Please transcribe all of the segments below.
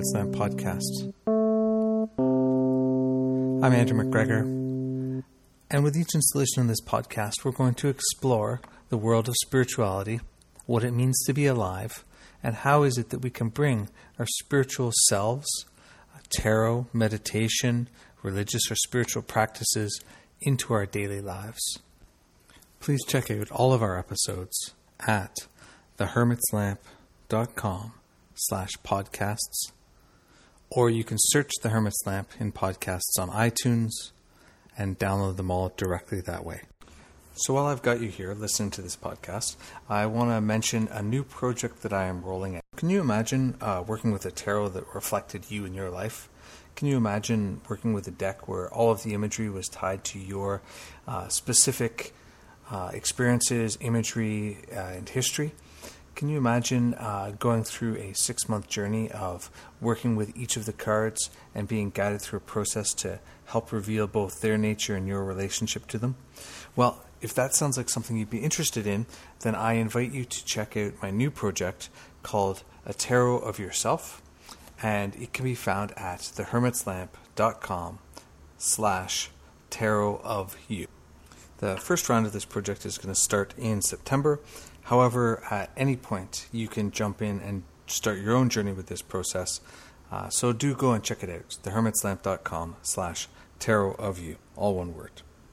Hermit's Lamp podcast. I'm Andrew McGregor, and with each installation in this podcast, we're going to explore the world of spirituality, what it means to be alive, and how is it that we can bring our spiritual selves, tarot, meditation, religious or spiritual practices into our daily lives. Please check out all of our episodes at thehermitslamp.com/podcasts, or you can search The Hermit's Lamp in podcasts on iTunes and download them all directly that way. So while I've got you here listening to this podcast, I want to mention a new project that I am rolling out. Can you imagine working with a tarot that reflected you in your life? Can you imagine working with a deck where all of the imagery was tied to your specific experiences, imagery, and history? Can you imagine going through a 6-month journey of working with each of the cards and being guided through a process to help reveal both their nature and your relationship to them? Well, if that sounds like something you'd be interested in, then I invite you to check out my new project called A Tarot of Yourself, and it can be found at thehermitslamp.com/tarot of you. The first round of this project is going to start in September. However, at any point, you can jump in and start your own journey with this process. So do go and check it out. thehermitslamp.com/tarot of you. All one word.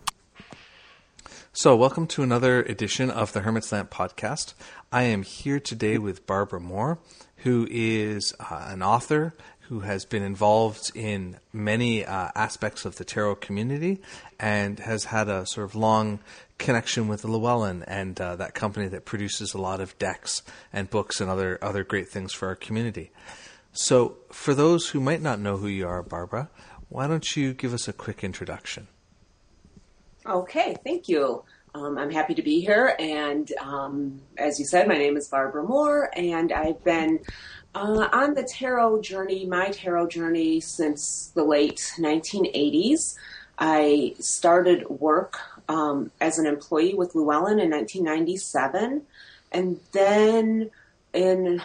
So welcome to another edition of the Hermit's Lamp podcast. I am here today with Barbara Moore, who is an author who has been involved in many aspects of the tarot community and has had a sort of long connection with Llewellyn and that company that produces a lot of decks and books and other great things for our community. So for those who might not know who you are, Barbara, why don't you give us a quick introduction? Okay, thank you. I'm happy to be here, and as you said, my name is Barbara Moore, and I've been on the tarot journey, my tarot journey, since the late 1980s. I started work as an employee with Llewellyn in 1997, and then in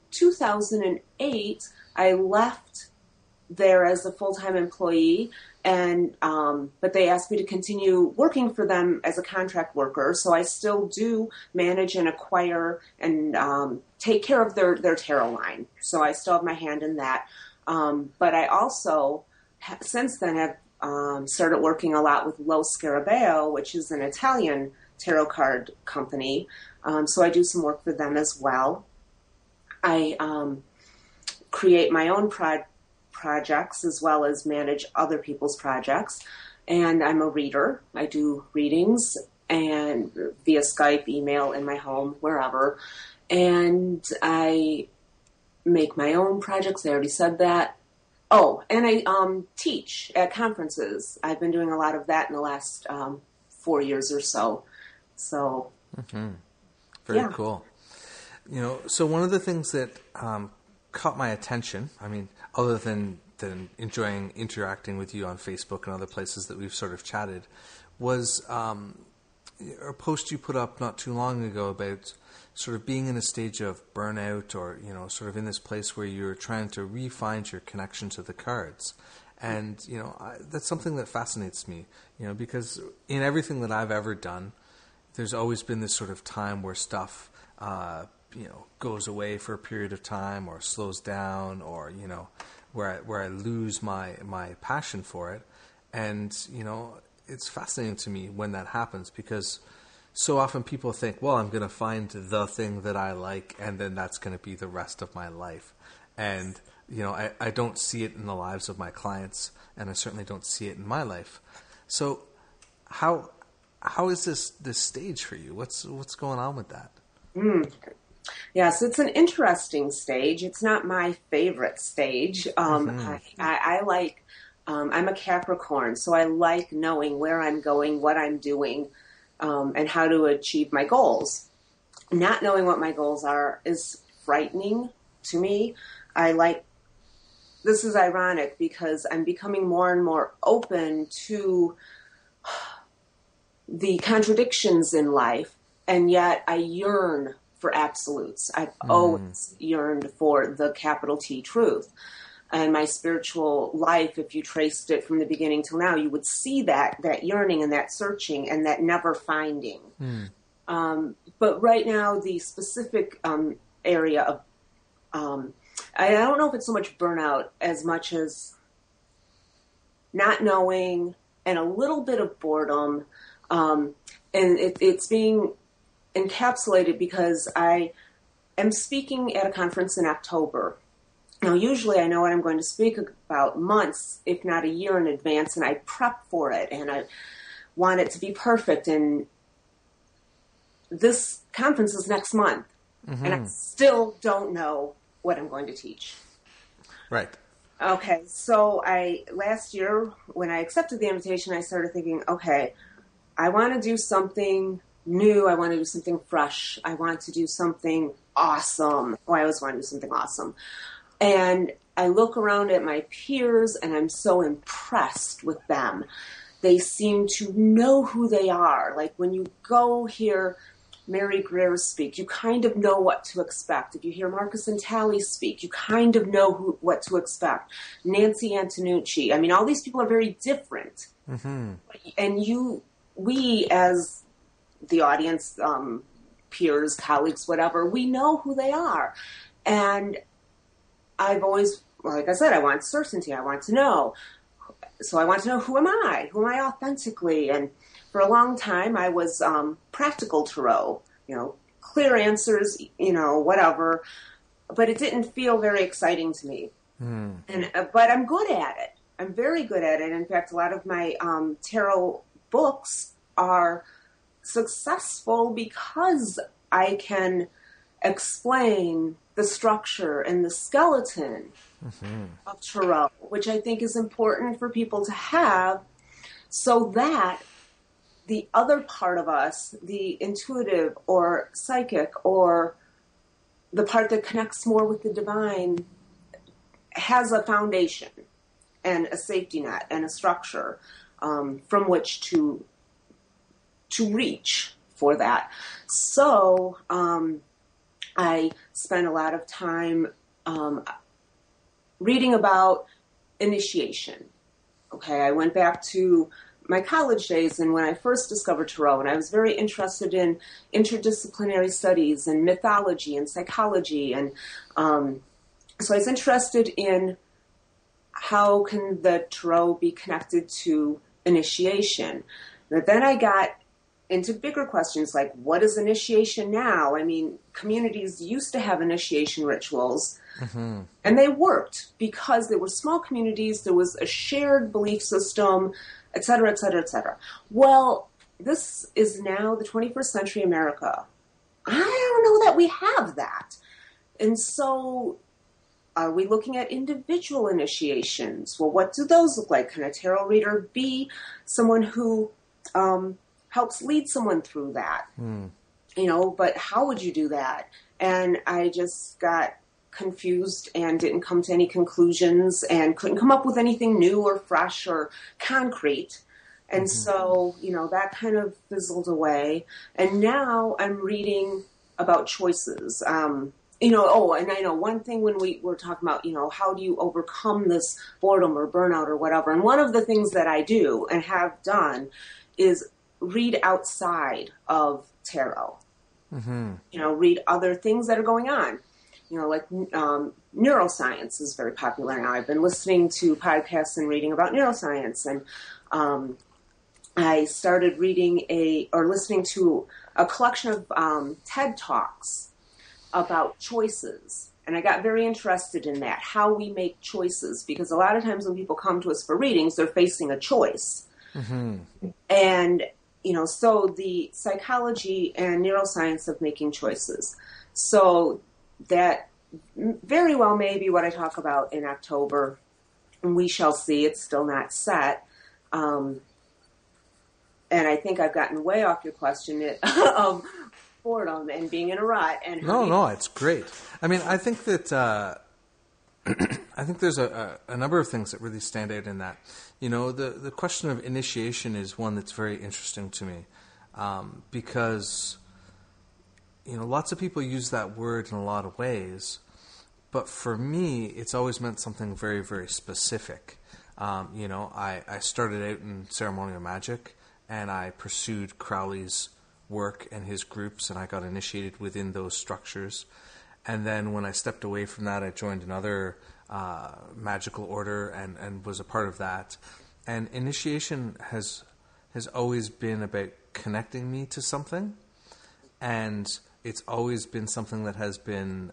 2008, I left there as a full-time employee, and but they asked me to continue working for them as a contract worker, so I still do manage and acquire and take care of their tarot line. So I still have my hand in that. But I also, since then, have started working a lot with Lo Scarabeo, which is an Italian tarot card company. So I do some work for them as well. I create my own projects as well as manage other people's projects. And I'm a reader. I do readings and via Skype, email, in my home, wherever. And I make my own projects. I already said that. Oh, and I teach at conferences. I've been doing a lot of that in the last 4 years or so. So, Very cool. You know, so one of the things that caught my attention, I mean, other than enjoying interacting with you on Facebook and other places that we've sort of chatted, was a post you put up not too long ago about sort of being in a stage of burnout, or, you know, sort of in this place where you're trying to re-find your connection to the cards. And, you know, that's something that fascinates me, you know, because in everything that I've ever done, there's always been this sort of time where stuff, you know, goes away for a period of time or slows down, or, you know, where I lose my passion for it. And, you know, it's fascinating to me when that happens, because so often people think, well, I'm going to find the thing that I like, and then that's going to be the rest of my life. And, you know, I don't see it in the lives of my clients, and I certainly don't see it in my life. So how is this stage for you? What's going on with that? Yes, it's an interesting stage. It's not my favorite stage. I like, I'm a Capricorn, so I like knowing where I'm going, what I'm doing, and how to achieve my goals. Not knowing what my goals are is frightening to me. This is ironic because I'm becoming more and more open to the contradictions in life, and yet I yearn for absolutes. I've always yearned for the capital T truth. and my spiritual life, if you traced it from the beginning till now, you would see that yearning and that searching and that never finding. But right now, the specific area of, I don't know if it's so much burnout as much as not knowing and a little bit of boredom. And it's being encapsulated because I am speaking at a conference in October. Now, usually I know what I'm going to speak about months, if not a year in advance, and I prep for it, and I want it to be perfect. And this conference is next month, and I still don't know what I'm going to teach. Right. Okay, so last year, when I accepted the invitation, I started thinking, okay, I want to do something new. I want to do something fresh. I want to do something awesome. Oh, I always want to do something awesome. And I look around at my peers, and I'm so impressed with them. They seem to know who they are. Like when you go hear Mary Greer speak, you kind of know what to expect. If you hear Marcus and Tally speak, you kind of know what to expect. Nancy Antonucci. I mean, all these people are very different. And we as the audience, peers, colleagues, whatever, we know who they are. And I've always, like I said, I want certainty. I want to know. So I want to know, who am I? Who am I authentically? And for a long time, I was practical tarot, clear answers, whatever. But it didn't feel very exciting to me. But I'm good at it. I'm very good at it. In fact, a lot of my tarot books are successful because I can explain the structure and the skeleton of tarot, which I think is important for people to have, so that the other part of us, the intuitive or psychic or the part that connects more with the divine, has a foundation and a safety net and a structure from which to reach for that. So I spent a lot of time reading about initiation. Okay, I went back to my college days and when I first discovered tarot, and I was very interested in interdisciplinary studies and mythology and psychology, and so I was interested in how can the tarot be connected to initiation. But then I got into bigger questions like, what is initiation now? I mean, communities used to have initiation rituals, and they worked because they were small communities, there was a shared belief system, et cetera, et cetera, et cetera. Well, this is now the 21st century America. I don't know that we have that. And so are we looking at individual initiations? Well, what do those look like? Can a tarot reader be someone who helps lead someone through that? But how would you do that? And I just got confused and didn't come to any conclusions and couldn't come up with anything new or fresh or concrete. And so, that kind of fizzled away. And now I'm reading about choices. And I know one thing when we were talking about, how do you overcome this boredom or burnout or whatever? And one of the things that I do and have done is read outside of tarot. Read other things that are going on. Like neuroscience is very popular now. I've been listening to podcasts and reading about neuroscience, and I started listening to a collection of TED Talks about choices. And I got very interested in that, how we make choices, because a lot of times when people come to us for readings, they're facing a choice. And, so the psychology and neuroscience of making choices. So that very well may be what I talk about in October. And we shall see. It's still not set. And I think I've gotten way off your question of boredom and being in a rut. And no, it's great. I mean, I think that I think there's a number of things that really stand out in that. The question of initiation is one that's very interesting to me because lots of people use that word in a lot of ways, But for me, it's always meant something very, very specific. I started out in ceremonial magic, and I pursued Crowley's work and his groups, and I got initiated within those structures. And then when I stepped away from that, I joined another magical order and was a part of that. And initiation has always been about connecting me to something, and it's always been something that has been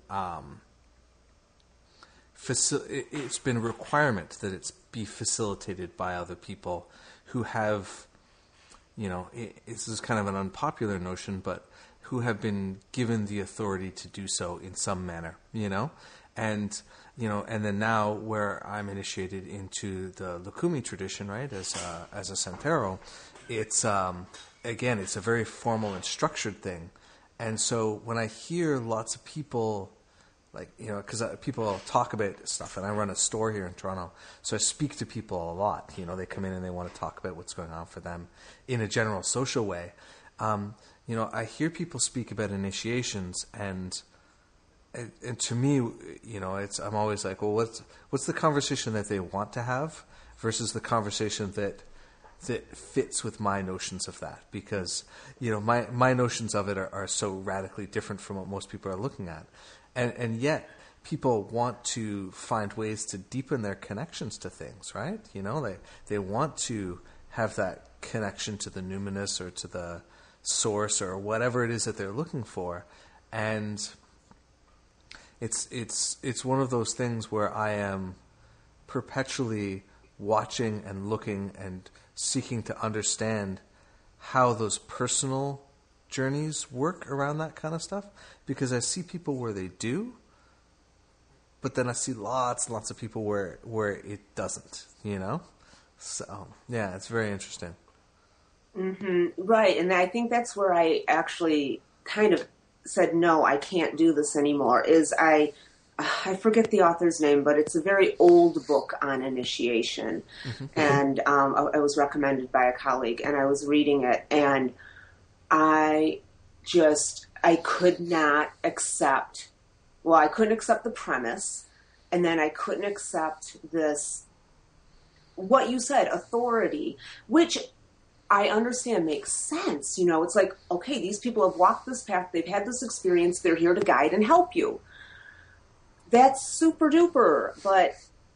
it's been a requirement that it's be facilitated by other people who have, this is kind of an unpopular notion, but who have been given the authority to do so in some manner, and then now where I'm initiated into the Lukumi tradition, right, as a Santero, it's again, it's a very formal and structured thing. And so when I hear lots of people, because people talk about stuff, and I run a store here in Toronto, so I speak to people a lot. They come in and they want to talk about what's going on for them in a general social way. I hear people speak about initiations, and to me, I'm always like, well, what's the conversation that they want to have versus the conversation that fits with my notions of that, because my notions of it are so radically different from what most people are looking at, and yet people want to find ways to deepen their connections to things, right? They want to have that connection to the numinous or to the source or whatever it is that they're looking for, and it's one of those things where I am perpetually watching and looking and seeking to understand how those personal journeys work around that kind of stuff, because I see people where they do, but then I see lots and lots of people where it doesn't, So, yeah, it's very interesting. Mm-hmm. Right, and I think that's where I actually kind of said, no, I can't do this anymore, is I forget the author's name, but it's a very old book on initiation. Mm-hmm. And I was recommended by a colleague, and I was reading it, and I could not accept, I couldn't accept the premise, and then I couldn't accept this, what you said, authority, which I understand makes sense. It's like, okay, these people have walked this path, they've had this experience, they're here to guide and help you. That's super duper, but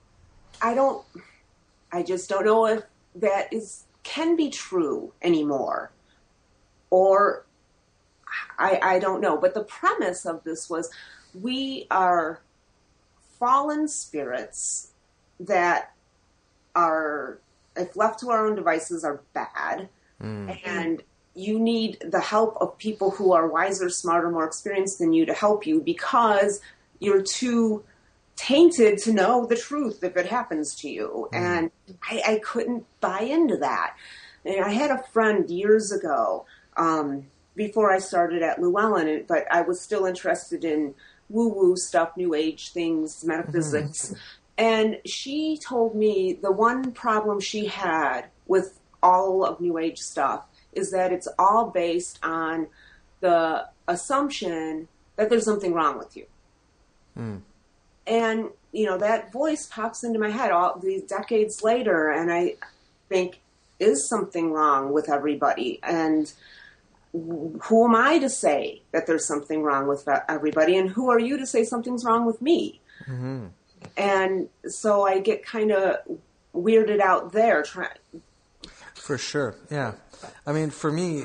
I just don't know if that can be true anymore. Or I don't know. But the premise of this was, we are fallen spirits that are, if left to our own devices, are bad. Mm. And you need the help of people who are wiser, smarter, more experienced than you to help you, because you're too tainted to know the truth if it happens to you. Mm. And I couldn't buy into that. And I had a friend years ago, before I started at Llewellyn, but I was still interested in woo-woo stuff, new age things, metaphysics. Mm-hmm. And she told me the one problem she had with all of new age stuff is that it's all based on the assumption that there's something wrong with you. Mm. And, that voice pops into my head all these decades later, and I think, is something wrong with everybody? And who am I to say that there's something wrong with everybody? And who are you to say something's wrong with me? Mm-hmm. And so I get kind of weirded out there. For sure, yeah. I mean, for me,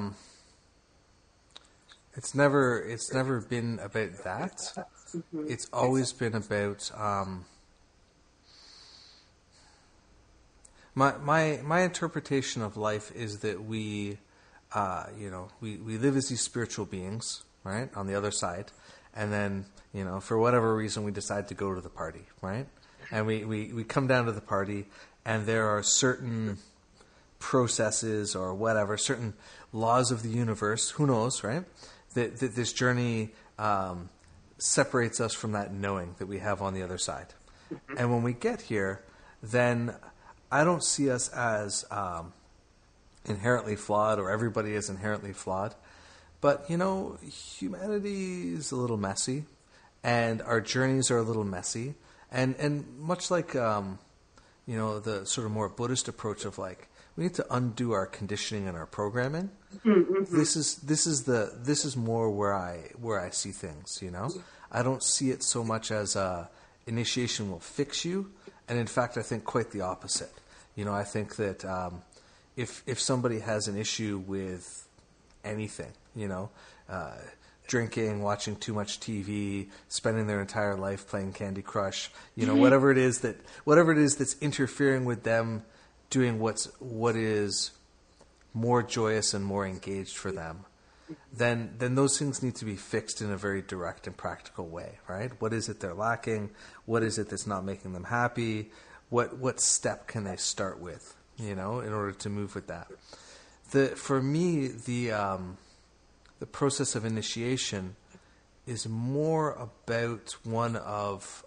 it's never been about that. Mm-hmm. It's always been about my interpretation of life is that we live as these spiritual beings, right, on the other side, and then, for whatever reason, we decide to go to the party, right? And we come down to the party, and there are certain processes or whatever, certain laws of the universe, who knows, right? That this journey separates us from that knowing that we have on the other side. Mm-hmm. And when we get here, then I don't see us as inherently flawed, or everybody is inherently flawed. But, humanity is a little messy, and our journeys are a little messy. And much like the sort of more Buddhist approach of like we need to undo our conditioning and our programming. Mm-hmm. This is more where I see things. I don't see it so much as initiation will fix you, and in fact, I think quite the opposite. I think that if somebody has an issue with anything, drinking, watching too much TV, spending their entire life playing Candy Crush, whatever it is that's interfering with them doing what is more joyous and more engaged for them, then those things need to be fixed in a very direct and practical way, right? What is it they're lacking? What is it that's not making them happy? What step can they start with, in order to move with that? For me, the process of initiation is more about one of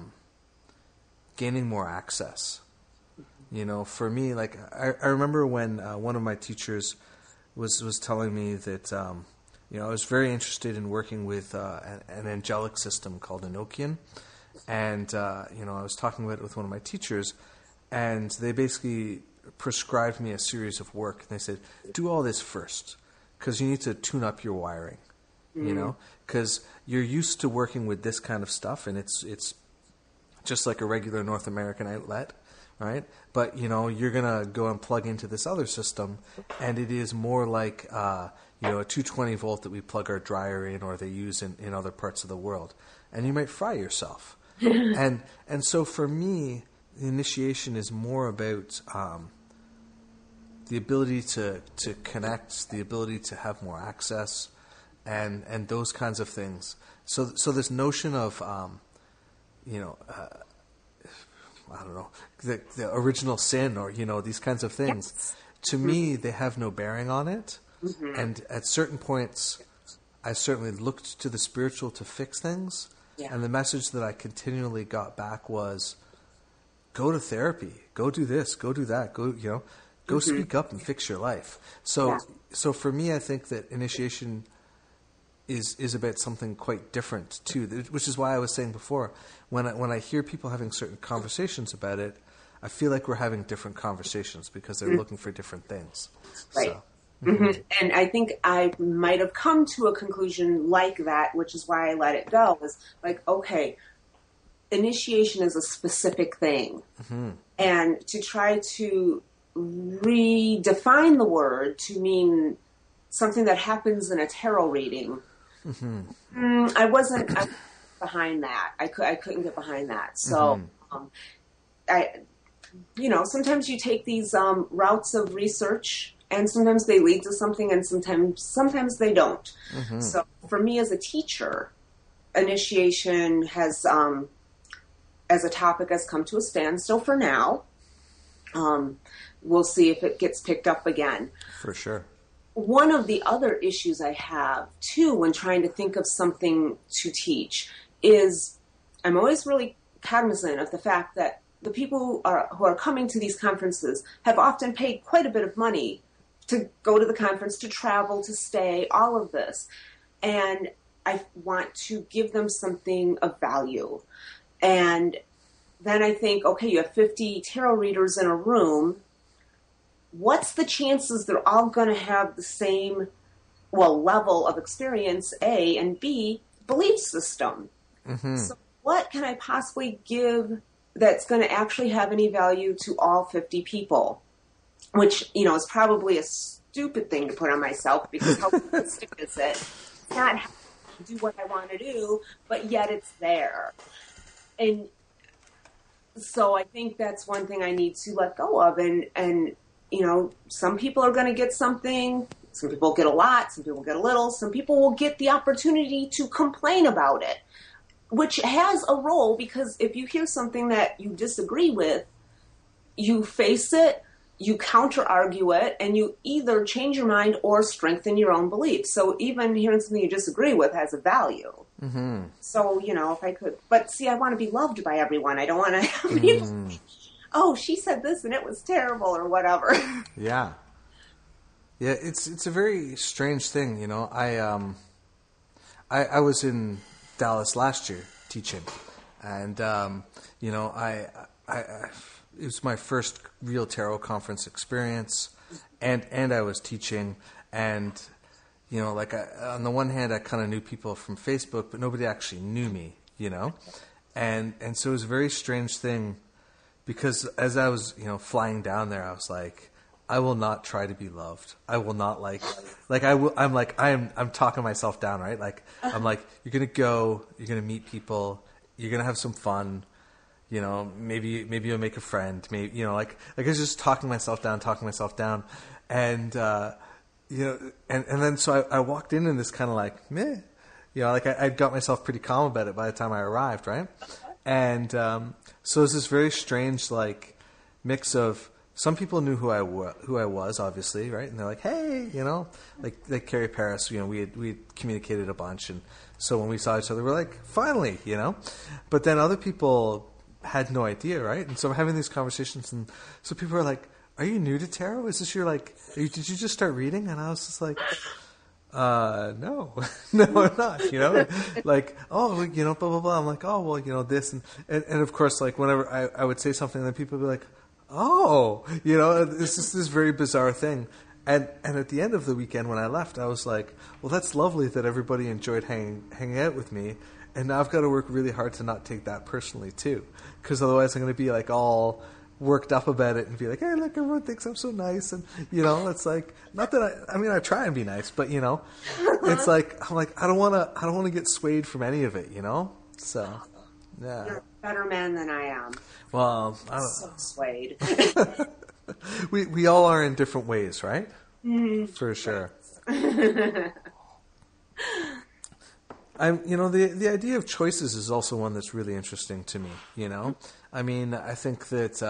gaining more access. For me, like I remember when one of my teachers was telling me that I was very interested in working with an angelic system called Enochian, and I was talking about it with one of my teachers, and they basically prescribed me a series of work, and they said, do all this first, because you need to tune up your wiring, because you're used to working with this kind of stuff, and it's just like a regular North American outlet, right? But, you're going to go and plug into this other system, and it is more like, a 220 volt that we plug our dryer in or they use in other parts of the world. And you might fry yourself. and so for me, the initiation is more about the ability to connect, the ability to have more access, and those kinds of things. So this notion of, I don't know, the original sin or, these kinds of things. Yes. To me, they have no bearing on it. Mm-hmm. And at certain points, I certainly looked to the spiritual to fix things. Yeah. And the message that I continually got back was, go to therapy, go do this, go do that, go mm-hmm. speak up and fix your life. So for me, I think that initiation is about something quite different too, which is why I was saying before, when I hear people having certain conversations about it, I feel like we're having different conversations because they're looking for different things. Right. So, mm-hmm. And I think I might have come to a conclusion like that, which is why I let it go. Is like, okay, initiation is a specific thing. Mm-hmm. And to try to redefine the word to mean something that happens in a tarot reading, mm-hmm. I wasn't behind that. I couldn't get behind that. So, sometimes you take these routes of research, and sometimes they lead to something, and sometimes they don't. Mm-hmm. So, for me as a teacher, initiation has, as a topic, has come to a standstill for now. We'll see if it gets picked up again. For sure. One of the other issues I have, too, when trying to think of something to teach is I'm always really cognizant of the fact that the people who are coming to these conferences have often paid quite a bit of money to go to the conference, to travel, to stay, all of this. And I want to give them something of value. And then I think, okay, you have 50 tarot readers in a room. What's the chances they're all going to have the same, level of experience, A, and B, belief system? Mm-hmm. So what can I possibly give that's going to actually have any value to all 50 people? Which, is probably a stupid thing to put on myself because how realistic is it? It's not how to do what I want to do, but yet it's there. And so I think that's one thing I need to let go of. And some people are going to get something. Some people get a lot. Some people get a little. Some people will get the opportunity to complain about it, which has a role because if you hear something that you disagree with, you face it, you counter-argue it, and you either change your mind or strengthen your own beliefs. So even hearing something you disagree with has a value. Mm-hmm. So, if I could... But see, I want to be loved by everyone. I don't want to have people... Oh, she said this and it was terrible or whatever. Yeah. Yeah, it's a very strange thing, I was in Dallas last year teaching, and you know, it was my first real tarot conference experience, and I was teaching, and you know, like on the one hand, I kind of knew people from Facebook, but nobody actually knew me, you know, and so it was a very strange thing, because as I was, you know, flying down there, I was like, I will not try to be loved. I will not I'm talking myself down, right? Like, I'm like, you're going to go, you're going to meet people, you're going to have some fun, you know, maybe you'll make a friend, maybe, you know, like I was just talking myself down. And, you know, and then so I walked in this kind of like, meh, you know, like I got myself pretty calm about it by the time I arrived, right? And so it's this very strange, like, mix of, some people knew who I was, obviously, right? And they're like, hey, you know, like Carrie Paris, you know, we had communicated a bunch. And so when we saw each other, we're like, finally, you know? But then other people had no idea, right? And so I'm having these conversations, and so people are like, are you new to tarot? Is this your, like, did you just start reading? And I was just like, no, I'm not, you know, like, oh, you know, blah, blah, blah. I'm like, oh, well, you know, this. And of course, like, whenever I would say something, then people would be like, oh, you know, it's just this very bizarre thing. And at the end of the weekend when I left, I was like, well, that's lovely that everybody enjoyed hanging out with me. And now I've got to work really hard to not take that personally too. Because otherwise I'm going to be like all worked up about it and be like, hey, look, everyone thinks I'm so nice. And, you know, it's like, not that I mean, I try and be nice, but, you know, it's like, I'm like, I don't want to get swayed from any of it, you know? So, yeah. You're a better man than I am. Well, I don't so swayed. we all are in different ways, right? Mm-hmm. For sure. You know, the idea of choices is also one that's really interesting to me, you know? I mean, I think that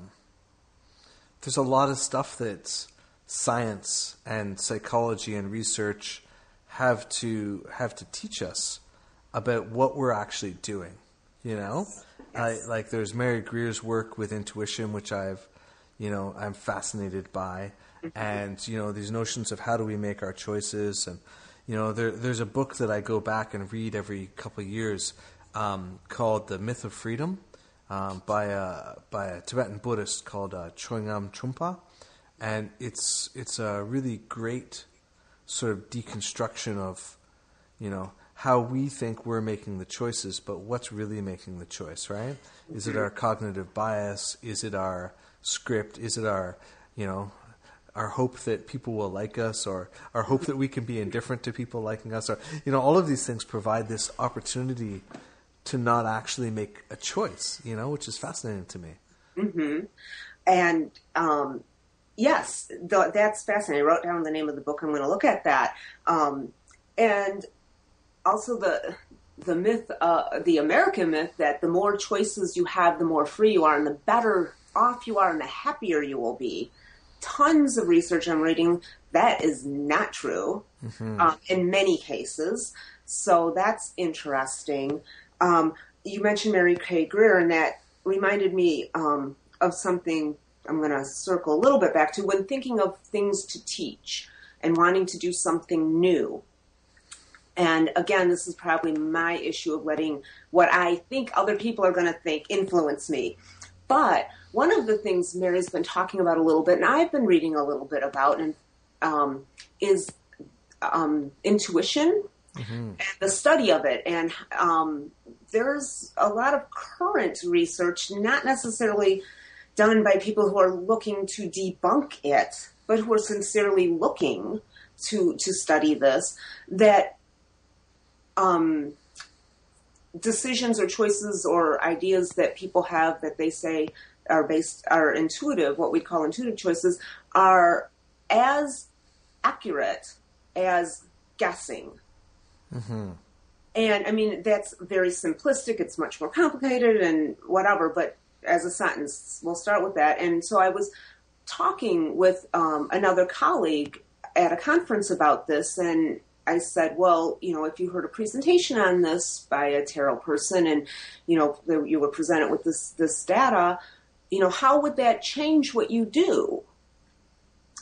there's a lot of stuff that science and psychology and research have to teach us about what we're actually doing, you know? Yes. Like there's Mary Greer's work with intuition, which I'm fascinated by. And, you know, these notions of how do we make our choices. And, you know, there's a book that I go back and read every couple of years called The Myth of Freedom by a Tibetan Buddhist called Choyngam Trungpa. And it's a really great sort of deconstruction of, you know, how we think we're making the choices, but what's really making the choice, right? Mm-hmm. Is it our cognitive bias? Is it our script? Is it our, you know, our hope that people will like us, or our hope that we can be indifferent to people liking us? Or, you know, all of these things provide this opportunity to not actually make a choice, you know, which is fascinating to me. Mm-hmm. And, yes, that's fascinating. I wrote down the name of the book. I'm going to look at that. And also the myth, the American myth that the more choices you have, the more free you are, and the better off you are, and the happier you will be. Tons of research I'm reading that is not true in many cases. So that's interesting. You mentioned Mary K. Greer, and that reminded me of something I'm going to circle a little bit back to when thinking of things to teach and wanting to do something new. And again, this is probably my issue of letting what I think other people are going to think influence me. But one of the things Mary's been talking about a little bit, and I've been reading a little bit about, is intuition and the study of it. And there's a lot of current research, not necessarily done by people who are looking to debunk it, but who are sincerely looking to study this, that decisions or choices or ideas that people have that they say are intuitive, what we call intuitive choices, are as accurate as guessing. Mm-hmm. And I mean, that's very simplistic. It's much more complicated and whatever, but as a sentence, we'll start with that. And so I was talking with another colleague at a conference about this, and I said, well, you know, if you heard a presentation on this by a tarot person and, you know, you were presented with this data, you know, how would that change what you do?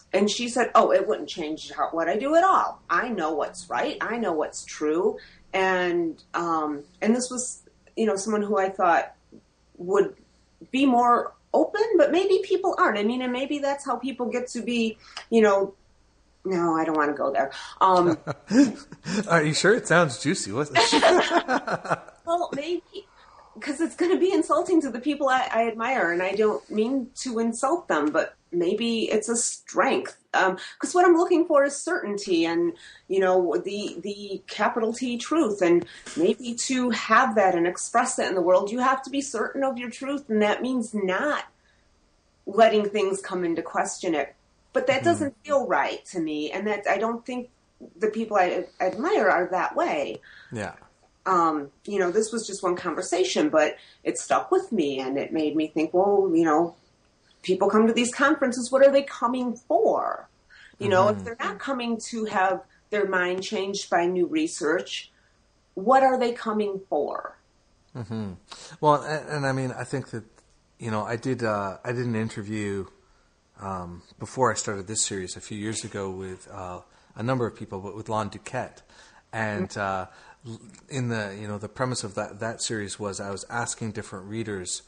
And she said, oh, it wouldn't change what I do at all. I know what's right. I know what's true. And this was, someone who I thought would be more open, but maybe people aren't. I mean, and maybe that's how people get to be, no, I don't want to go there. Are you sure? It sounds juicy. Well, maybe, because it's going to be insulting to the people I admire, and I don't mean to insult them, but maybe it's a strength. Because what I'm looking for is certainty and, the capital T truth. And maybe to have that and express that in the world, you have to be certain of your truth. And that means not letting things come into question it. But that doesn't feel right to me. And that I don't think the people I admire are that way. Yeah. This was just one conversation, but it stuck with me and it made me think, well, people come to these conferences. What are they coming for? If they're not coming to have their mind changed by new research, what are they coming for? Mm-hmm. Well, and I mean, I think that, I did an interview before I started this series a few years ago with a number of people, but with Lon Duquette. And in the premise of that series was I was asking different readers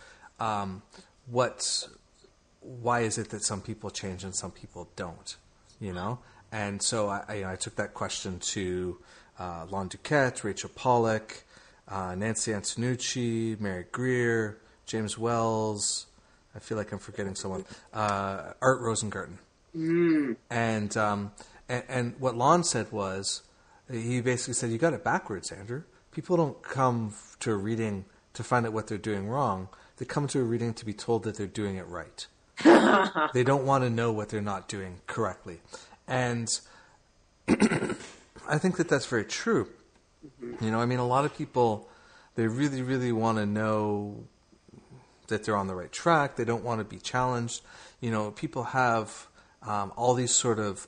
why is it that some people change and some people don't, And so I took that question to Lon Duquette, Rachel Pollack, Nancy Antonucci, Mary Greer, James Wells. I feel like I'm forgetting someone. Art Rosengarten. And what Lon said was, he basically said, you got it backwards, Andrew. People don't come to a reading to find out what they're doing wrong. They come to a reading to be told that they're doing it right. They don't want to know what they're not doing correctly. And I think that that's very true. I mean, a lot of people, they really, really want to know that they're on the right track. They don't want to be challenged. People have all these sort of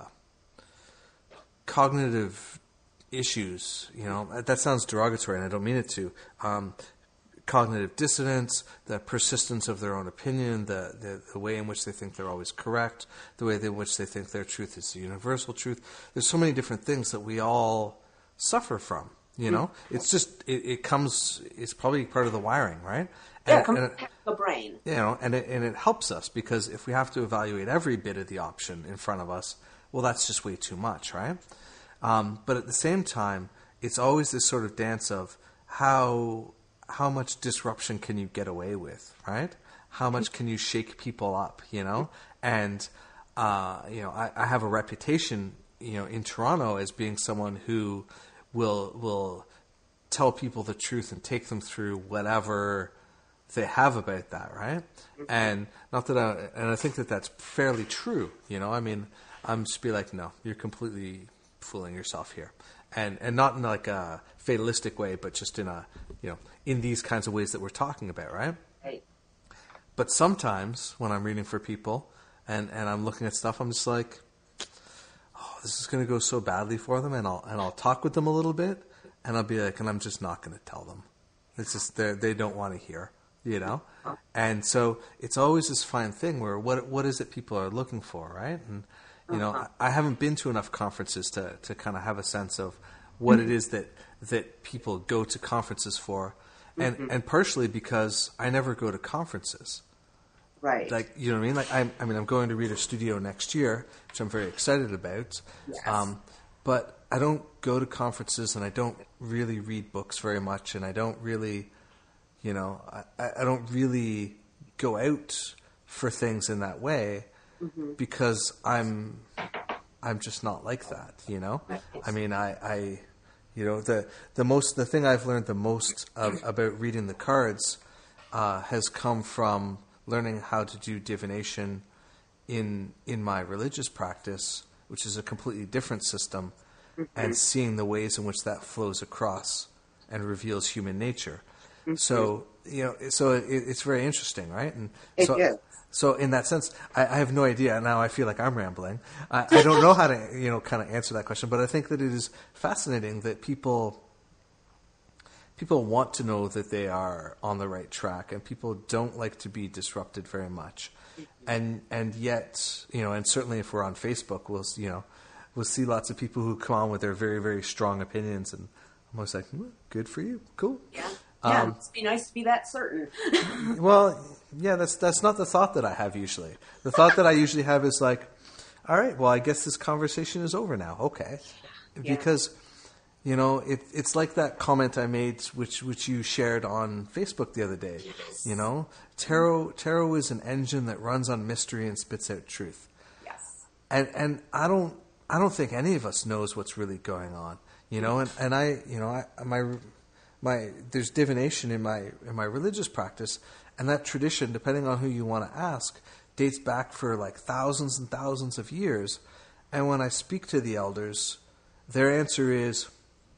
cognitive issues. That sounds derogatory, and I don't mean it to. Cognitive dissonance, the persistence of their own opinion, the way in which they think they're always correct, the way in which they think their truth is the universal truth. There's so many different things that we all suffer from. It's just it comes. It's probably part of the wiring, right? Yeah, it comes from the brain. And it helps us, because if we have to evaluate every bit of the option in front of us, well, that's just way too much, right? But at the same time, it's always this sort of dance of how much disruption can you get away with, right? How much can you shake people up, And I have a reputation, in Toronto as being someone who will tell people the truth and take them through whatever they have about that, right? And not that I think that that's fairly true, I mean, I'm just be like, no, you're completely fooling yourself here. And not in like a fatalistic way, but just in a, in these kinds of ways that we're talking about, right? Right. But sometimes when I'm reading for people and I'm looking at stuff, I'm just like, oh, this is going to go so badly for them, and I'll talk with them a little bit, and I'll be like, and I'm just not going to tell them. It's just they don't want to hear, And so it's always this fine thing where what is it people are looking for, right? And I haven't been to enough conferences to kind of have a sense of what it is that people go to conferences for, and partially because I never go to conferences. Right. Like, you know what I mean? Like I'm going to Reader Studio next year, which I'm very excited about. Yes. But I don't go to conferences, and I don't really read books very much, and I don't really, I don't really go out for things in that way, because I'm just not like that, I mean, the thing I've learned the most about reading the cards has come from learning how to do divination in my religious practice, which is a completely different system, and seeing the ways in which that flows across and reveals human nature. So it's very interesting, right? And it is. So in that sense, I have no idea. Now I feel like I'm rambling. I don't know how to, kind of answer that question, but I think that it is fascinating that people want to know that they are on the right track, and people don't like to be disrupted very much. and yet, and certainly if we're on Facebook, we'll see lots of people who come on with their very, very strong opinions, and I'm always like, good for you, cool. Yeah, it'd be nice to be that certain. Well, yeah, that's not the thought that I have usually. The thought that I usually have is like, all right, well, I guess this conversation is over now. Okay, because it's like that comment I made, which you shared on Facebook the other day. Yes. Tarot is an engine that runs on mystery and spits out truth. Yes. And I don't think any of us knows what's really going on. There's divination in my religious practice, and that tradition, depending on who you want to ask, dates back for like thousands and thousands of years. And when I speak to the elders, their answer is,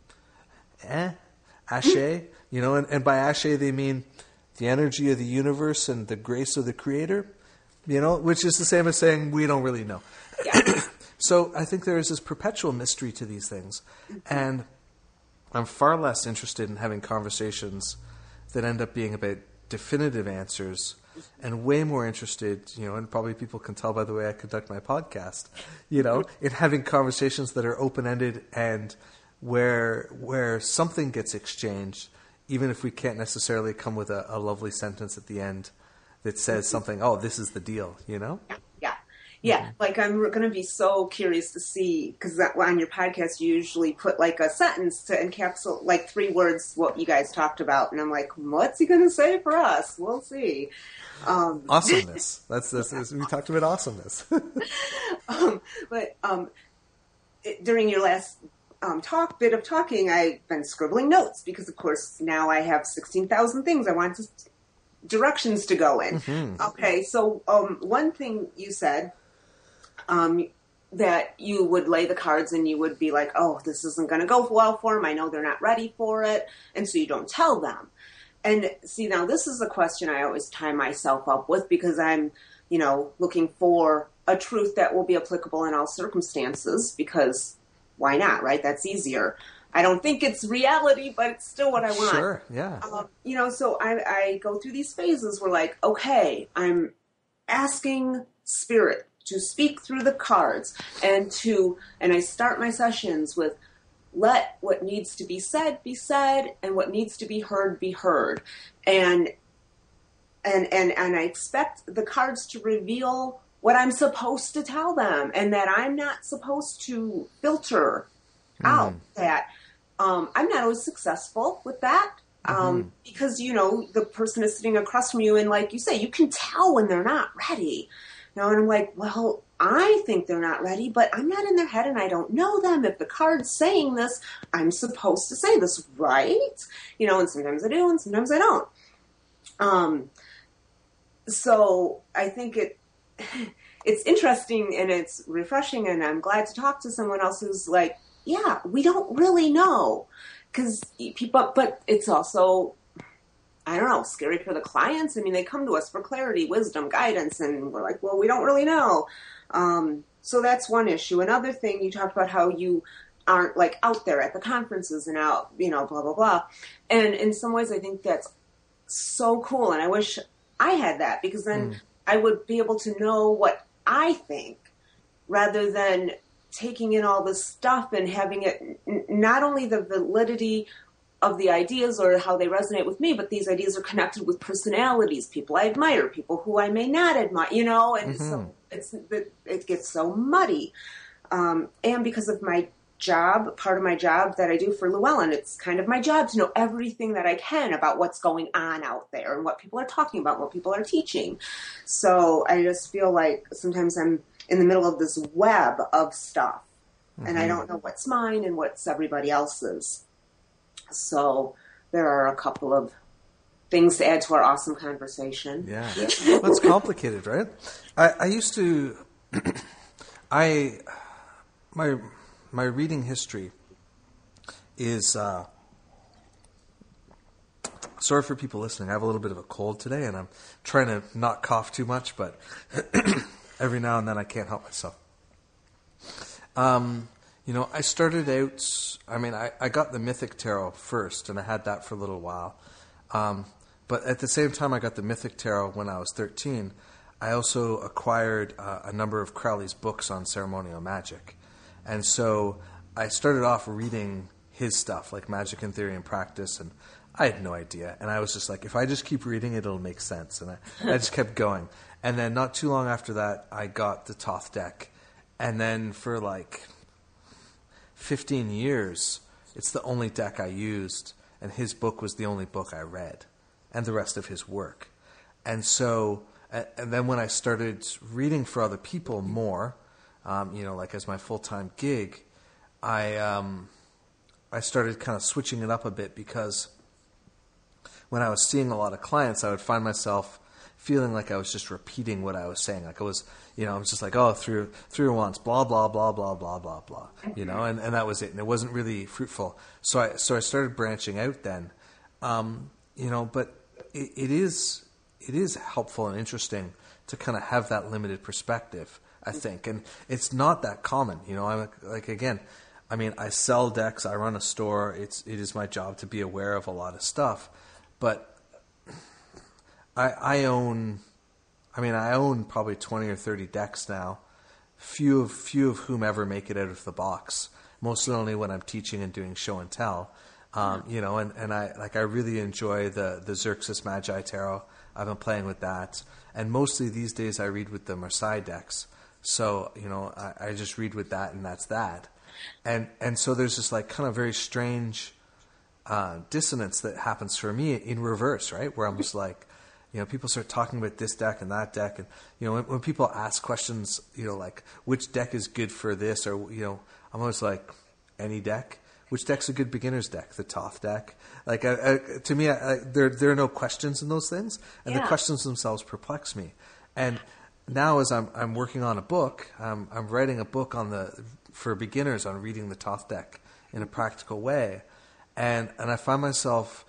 Ashe, and by Ashe they mean the energy of the universe and the grace of the Creator, which is the same as saying we don't really know. Yeah. So I think there is this perpetual mystery to these things, and I'm far less interested in having conversations that end up being about definitive answers, and way more interested, and probably people can tell by the way I conduct my podcast, in having conversations that are open-ended and where something gets exchanged, even if we can't necessarily come with a lovely sentence at the end that says something, this is the deal, Yeah, like I'm going to be so curious to see, because on your podcast you usually put like a sentence to encapsulate like 3 words what you guys talked about, and I'm like, what's he going to say for us? We'll see. Awesomeness. That's we talked about awesomeness. During your last bit of talking, I've been scribbling notes because, of course, now I have 16,000 things I want directions to go in. Mm-hmm. Okay, so one thing you said. That you would lay the cards and you would be like, this isn't going to go well for them. I know they're not ready for it. And so you don't tell them. And see, now this is a question I always tie myself up with because I'm, looking for a truth that will be applicable in all circumstances because why not, right? That's easier. I don't think it's reality, but it's still what I want. Sure, yeah. So I go through these phases where like, okay, I'm asking spirit to speak through the cards and I start my sessions with let what needs to be said, and what needs to be heard, be heard. And I expect the cards to reveal what I'm supposed to tell them and that I'm not supposed to filter out that. I'm not always successful with that. Because, the person is sitting across from you and like you say, you can tell when they're not ready. And I'm like, well, I think they're not ready, but I'm not in their head and I don't know them. If the card's saying this, I'm supposed to say this, right? And sometimes I do and sometimes I don't. So I think it's interesting and it's refreshing, and I'm glad to talk to someone else who's like, yeah, we don't really know. But it's also, I don't know, scary for the clients. I mean, they come to us for clarity, wisdom, guidance, and we're like, well, we don't really know. So that's one issue. Another thing, you talked about how you aren't like out there at the conferences and out, blah, blah, blah. And in some ways, I think that's so cool. And I wish I had that because then I would be able to know what I think rather than taking in all this stuff and having it not only the validity of the ideas or how they resonate with me, but these ideas are connected with personalities, people I admire, people who I may not admire, and so it gets so muddy. And because of my job, part of my job that I do for Llewellyn, it's kind of my job to know everything that I can about what's going on out there and what people are talking about, what people are teaching. So I just feel like sometimes I'm in the middle of this web of stuff and I don't know what's mine and what's everybody else's. So there are a couple of things to add to our awesome conversation. Yeah. Well, it's complicated, right? I used to, my reading history is, sorry for people listening. I have a little bit of a cold today and I'm trying to not cough too much, but every now and then I can't help myself. I started out, I got the Mythic Tarot first, and I had that for a little while. But at the same time I got the Mythic Tarot when I was 13, I also acquired a number of Crowley's books on ceremonial magic. And so I started off reading his stuff, like Magic in Theory and Practice, and I had no idea. And I was just like, if I just keep reading it, it'll make sense. And I just kept going. And then not too long after that, I got the Thoth deck. And then for like 15 years, it's the only deck I used. And his book was the only book I read, and the rest of his work. And so, and then when I started reading for other people more, like as my full-time gig, I started kind of switching it up a bit, because when I was seeing a lot of clients, I would find myself feeling like I was just repeating what I was saying. Like I was just like, oh, through once, blah, blah, blah, blah, blah, blah, blah, and that was it. And it wasn't really fruitful. So I started branching out then, but it is helpful and interesting to kind of have that limited perspective, I think. And it's not that common, I'm like, again, I sell decks, I run a store. It is my job to be aware of a lot of stuff, but I own probably 20 or 30 decks now, few of whom ever make it out of the box, mostly only when I'm teaching and doing show and tell. And I really enjoy the Xerxes Magi Tarot. I've been playing with that, and mostly these days I read with the Marseille decks. So I just read with that, and that's that. And so there's this like kind of very strange dissonance that happens for me in reverse, right? Where I'm just like, people start talking about this deck and that deck, and when people ask questions, like which deck is good for this, or I'm always like, any deck. Which deck's a good beginner's deck? The Thoth deck. Like to me, there are no questions in those things, and the questions themselves perplex me. And now, as I'm working on a book, I'm writing a book for beginners on reading the Thoth deck in a practical way, and I find myself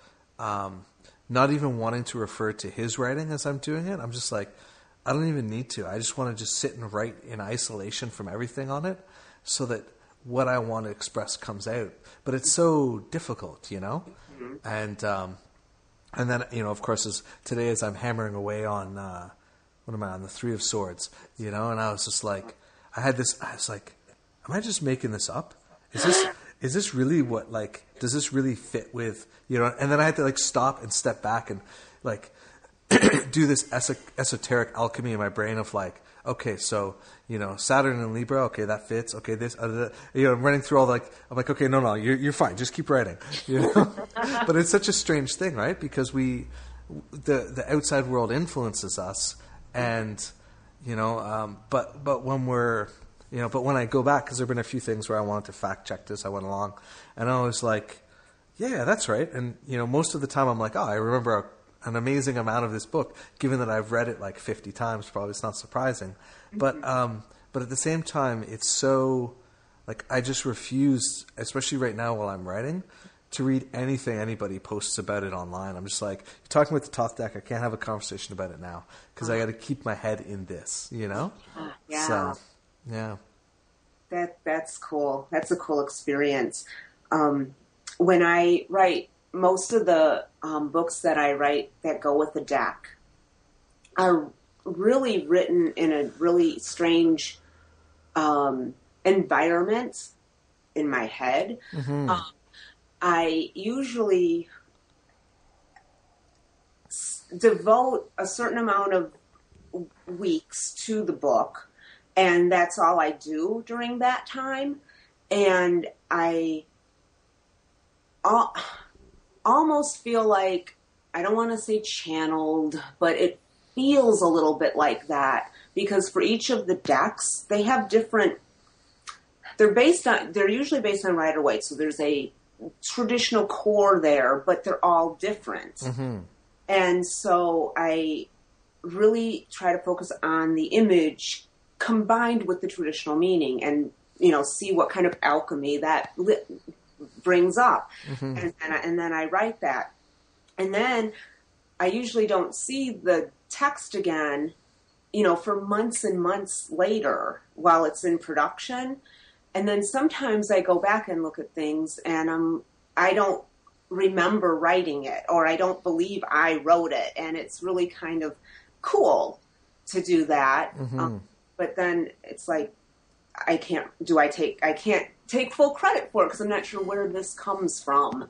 not even wanting to refer to his writing as I'm doing it. I'm just like, I don't even need to. I just want to just sit and write in isolation from everything on it, so that what I want to express comes out. But it's so difficult, Mm-hmm. And then, of course, today as I'm hammering away on, on the Three of Swords, and I was just like, I was like, am I just making this up? Is this really what, like, does this really fit with, and then I had to like stop and step back and like do this esoteric alchemy in my brain of like, okay, so, Saturn and Libra, okay, that fits. Okay, this, I'm running through all I'm like, okay, no, you're fine. Just keep writing, But it's such a strange thing, right? Because the outside world influences us, and, but when but when I go back, because there've been a few things where I wanted to fact check this, I went along, and I was like, yeah, that's right. And, most of the time I'm like, oh, I remember an amazing amount of this book, given that I've read it like 50 times. Probably it's not surprising, but at the same time, it's so like I just refuse, especially right now while I'm writing, to read anything anybody posts about it online. I'm just like, you're talking about the Thoth deck, I can't have a conversation about it now because I got to keep my head in this, Yeah. So, yeah. That's cool. That's a cool experience. When I write, most of the books that I write that go with the deck are really written in a really strange environment in my head. Mm-hmm. I usually devote a certain amount of weeks to the book, and that's all I do during that time. And I almost feel like, I don't want to say channeled, but it feels a little bit like that, because for each of the decks, they have different, they're usually based on Rider-Waite. So there's a traditional core there, but they're all different. Mm-hmm. And so I really try to focus on the image combined with the traditional meaning, and, see what kind of alchemy that brings up. Mm-hmm. And then I write that. And then I usually don't see the text again, for months and months later while it's in production. And then sometimes I go back and look at things, and I don't remember writing it, or I don't believe I wrote it. And it's really kind of cool to do that. But then it's like, I can't take full credit for it because I'm not sure where this comes from.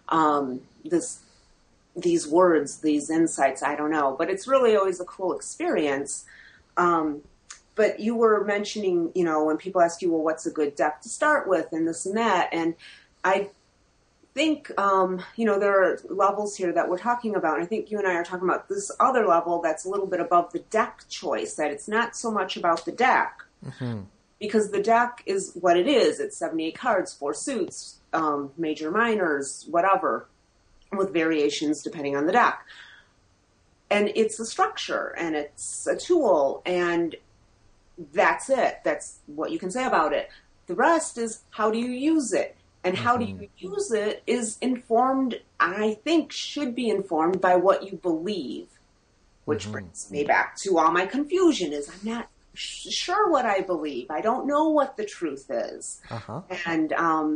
These words, these insights, I don't know, but it's really always a cool experience. But you were mentioning, when people ask you, well, what's a good deck to start with and this and that. And I think, there are levels here that we're talking about. And I think you and I are talking about this other level that's a little bit above the deck choice, that it's not so much about the deck. Because the deck is what it is. It's 78 cards, 4 suits, major, minors, whatever, with variations depending on the deck. And it's a structure, and it's a tool, and that's it. That's what you can say about it. The rest is, how do you use it? And how do you use it is informed, I think, should be informed by what you believe. Which brings me back to all my confusion is I'm not sure what I believe. I don't know what the truth is. And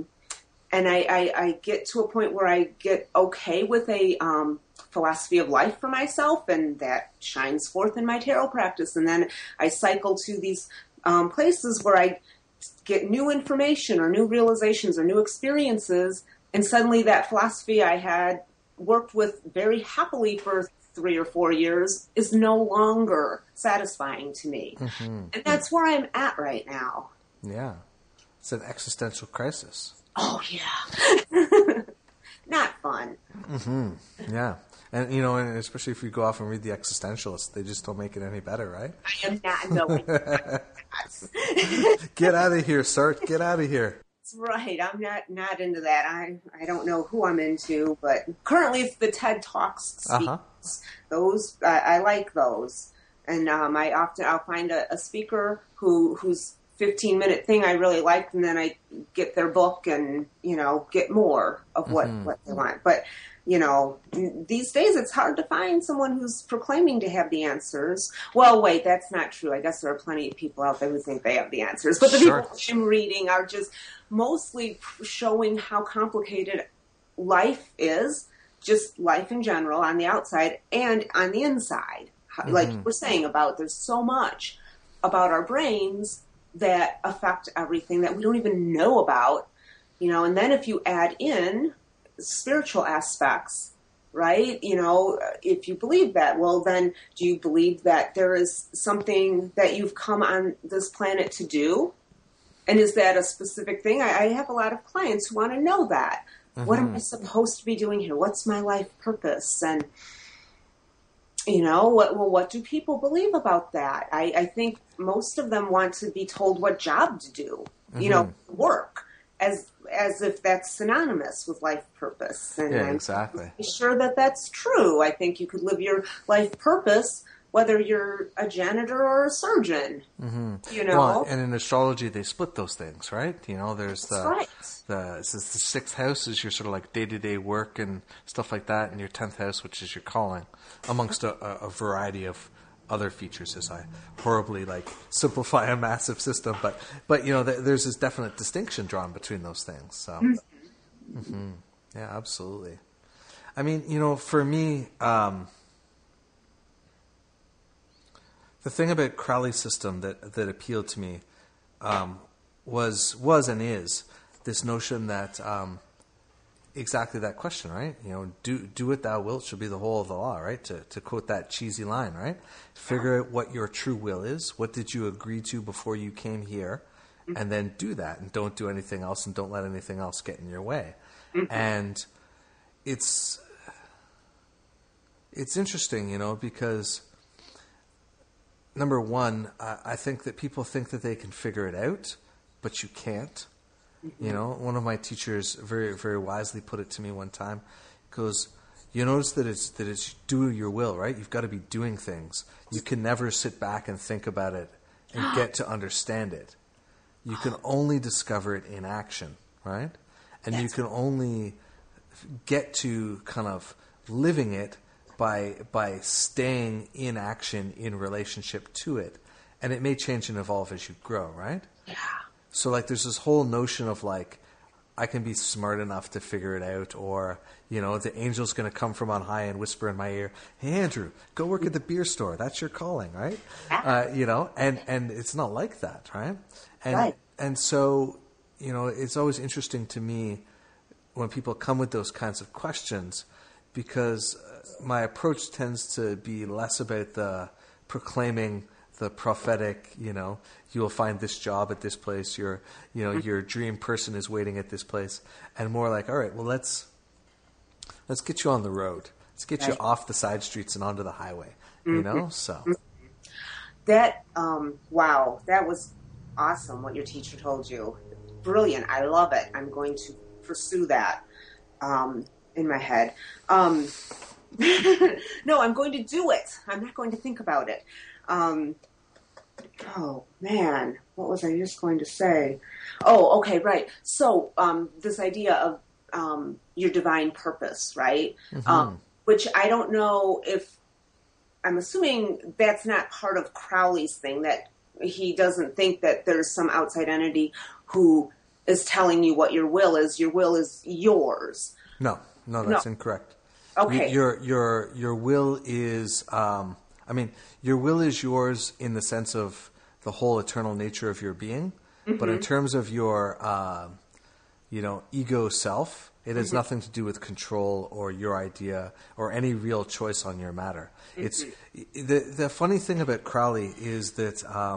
I get to a point where I get okay with a philosophy of life for myself, and that shines forth in my tarot practice. And then I cycle to these places where I get new information or new realizations or new experiences, and suddenly that philosophy I had worked with very happily for 3 or 4 years is no longer satisfying to me. And that's where I'm at right now. Yeah. It's an existential crisis. Oh, yeah. Not fun. Yeah. And, and especially if you go off and read the existentialists, they just don't make it any better, right? I am not knowing. Get out of here, Sart. Get out of here. That's right. I'm not into that. I don't know who I'm into, but currently it's the TED Talks speakers. Those, I like those. And I'll find a speaker whose 15-minute thing I really like, and then I get their book and, get more of what they want. But, these days it's hard to find someone who's proclaiming to have the answers. Well, wait, that's not true. I guess there are plenty of people out there who think they have the answers. But the people I'm reading are just mostly showing how complicated life is, just life in general on the outside and on the inside. Like you were saying about, there's so much about our brains that affect everything that we don't even know about, and then if you add in spiritual aspects, right? If you believe that, well, then do you believe that there is something that you've come on this planet to do? And is that a specific thing? I have a lot of clients who want to know that. What am I supposed to be doing here? What's my life purpose? And, what do people believe about that? I think most of them want to be told what job to do, work, as if that's synonymous with life purpose. And yeah, exactly. I'm sure that that's true. I think you could live your life purpose whether you're a janitor or a surgeon. Well, and in astrology, they split those things, right? There's the 6th house is your sort of like day-to-day work and stuff like that, and your 10th house, which is your calling, amongst a variety of other features as I horribly simplify a massive system. But there's this definite distinction drawn between those things. So, yeah, absolutely. I mean, for me, the thing about Crowley's system that appealed to me was and is this notion that exactly that question, right? Do what thou wilt shall be the whole of the law, right? To quote that cheesy line, right? Figure out what your true will is. What did you agree to before you came here? And then do that, and don't do anything else, and don't let anything else get in your way. And it's interesting, because number one, I think that people think that they can figure it out, but you can't. One of my teachers very, very wisely put it to me one time. He goes, you notice that it's do your will, right? You've got to be doing things. You can never sit back and think about it and get to understand it. You can only discover it in action, right? And you can only get to kind of living it by staying in action in relationship to it. And it may change and evolve as you grow, right? Yeah. So there's this whole notion of I can be smart enough to figure it out, or the angel's going to come from on high and whisper in my ear, "Hey Andrew, go work at the beer store. That's your calling, right?" And it's not like that, right? And so it's always interesting to me when people come with those kinds of questions, because my approach tends to be less about the proclaiming the prophetic, you will find this job at this place, your dream person is waiting at this place, and more like, all right, well, let's get you on the road. Let's get you off the side streets and onto the highway, so. That, wow, that was awesome what your teacher told you. Brilliant. I love it. I'm going to pursue that in my head. No, I'm going to do it. I'm not going to think about it. Oh, man. What was I just going to say? Oh, okay, right. So this idea of your divine purpose, right? Mm-hmm. Which I don't know if, I'm assuming that's not part of Crowley's thing, that he doesn't think that there's some outside entity who is telling you what your will is. Your will is yours. No, that's incorrect. Okay. Your will is, your will is yours in the sense of the whole eternal nature of your being. Mm-hmm. But in terms of your, ego self, it has nothing to do with control or your idea or any real choice on your matter. Mm-hmm. It's the funny thing about Crowley is that